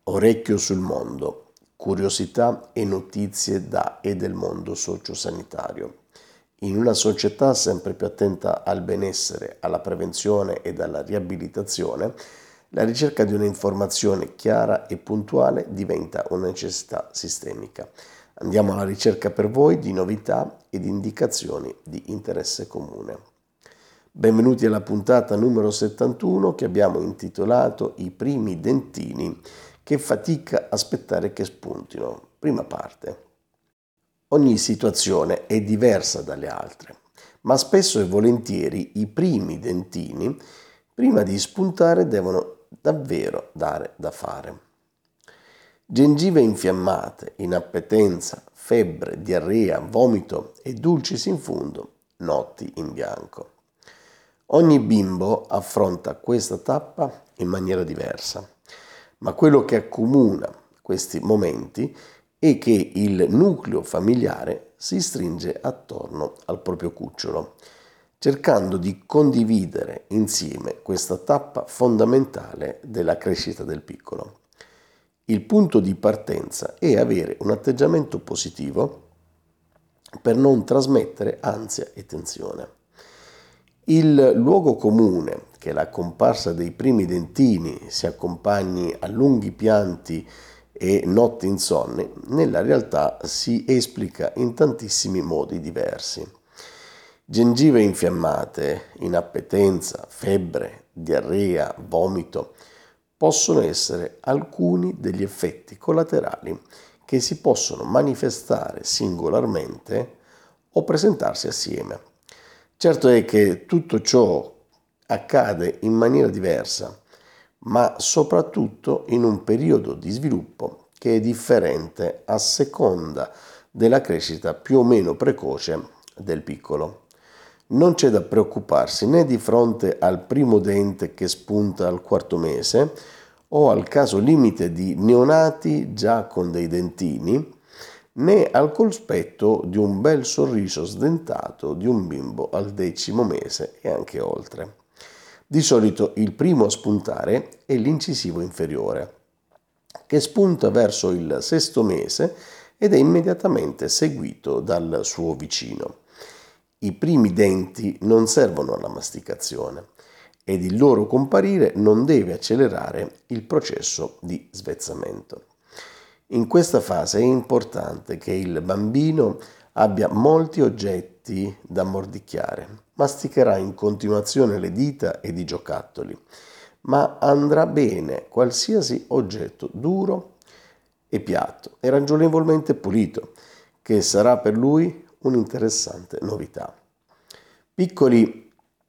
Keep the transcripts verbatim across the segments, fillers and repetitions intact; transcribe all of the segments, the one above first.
Orecchio sul mondo, curiosità e notizie da e del mondo sociosanitario. In una società sempre più attenta al benessere, alla prevenzione ed alla riabilitazione, la ricerca di un'informazione chiara e puntuale diventa una necessità sistemica. Andiamo alla ricerca per voi di novità ed indicazioni di interesse comune. Benvenuti alla puntata numero settantuno che abbiamo intitolato I primi dentini che fatica aspettare che spuntino. Prima parte. Ogni situazione è diversa dalle altre, ma spesso e volentieri i primi dentini, prima di spuntare, devono davvero dare da fare. Gengive infiammate, inappetenza, febbre, diarrea, vomito e dulcis in fundo, notti in bianco. Ogni bimbo affronta questa tappa in maniera diversa, ma quello che accomuna questi momenti è che il nucleo familiare si stringe attorno al proprio cucciolo, cercando di condividere insieme questa tappa fondamentale della crescita del piccolo. Il punto di partenza è avere un atteggiamento positivo per non trasmettere ansia e tensione. Il luogo comune che la comparsa dei primi dentini si accompagni a lunghi pianti e notti insonni, nella realtà si esplica in tantissimi modi diversi. Gengive infiammate, inappetenza, febbre, diarrea, vomito possono essere alcuni degli effetti collaterali che si possono manifestare singolarmente o presentarsi assieme. Certo è che tutto ciò accade in maniera diversa, ma soprattutto in un periodo di sviluppo che è differente a seconda della crescita più o meno precoce del piccolo. Non c'è da preoccuparsi né di fronte al primo dente che spunta al quarto mese o al caso limite di neonati già con dei dentini, né al cospetto di un bel sorriso sdentato di un bimbo al decimo mese e anche oltre. Di solito il primo a spuntare è l'incisivo inferiore, che spunta verso il sesto mese ed è immediatamente seguito dal suo vicino. I primi denti non servono alla masticazione ed il loro comparire non deve accelerare il processo di svezzamento. In questa fase è importante che il bambino abbia molti oggetti da mordicchiare. Masticherà in continuazione le dita ed i giocattoli, ma andrà bene qualsiasi oggetto duro e piatto e ragionevolmente pulito, che sarà per lui un'interessante novità. Piccoli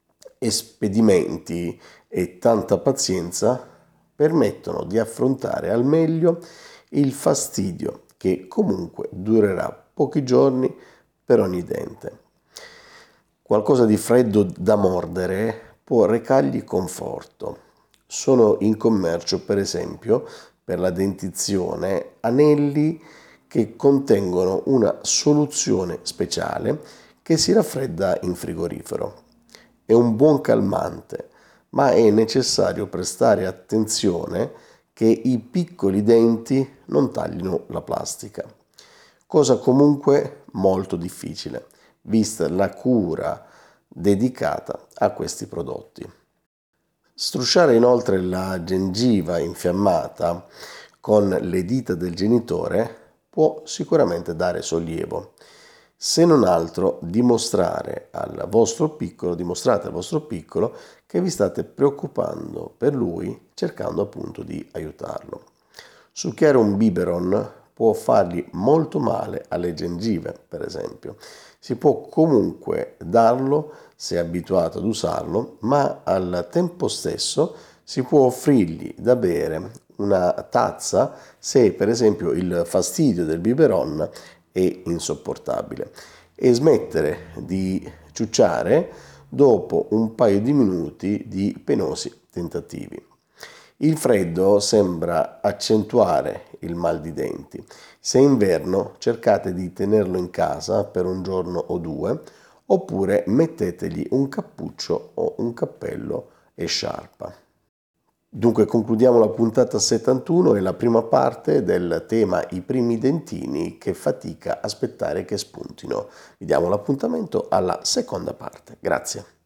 espedimenti e tanta pazienza permettono di affrontare al meglio il fastidio che comunque durerà pochi giorni per ogni dente. Qualcosa di freddo da mordere può recargli conforto. Sono in commercio, per esempio, per la dentizione, anelli che contengono una soluzione speciale che si raffredda in frigorifero. È un buon calmante, ma è necessario prestare attenzione che i piccoli denti non taglino la plastica, cosa comunque molto difficile, vista la cura dedicata a questi prodotti. Strusciare inoltre la gengiva infiammata con le dita del genitore può sicuramente dare sollievo. Se non altro dimostrare al vostro piccolo, dimostrate al vostro piccolo che vi state preoccupando per lui, cercando appunto di aiutarlo. Succhiare un biberon può fargli molto male alle gengive, per esempio. Si può comunque darlo se è abituato ad usarlo, ma al tempo stesso si può offrirgli da bere una tazza se per esempio il fastidio del biberon è insopportabile e smettere di ciucciare dopo un paio di minuti di penosi tentativi. Il freddo sembra accentuare il mal di denti. Se è inverno, cercate di tenerlo in casa per un giorno o due, oppure mettetegli un cappuccio o un cappello e sciarpa. Dunque concludiamo la puntata settantuno e la prima parte del tema i primi dentini che fatica aspettare che spuntino. Vi diamo l'appuntamento alla seconda parte. Grazie.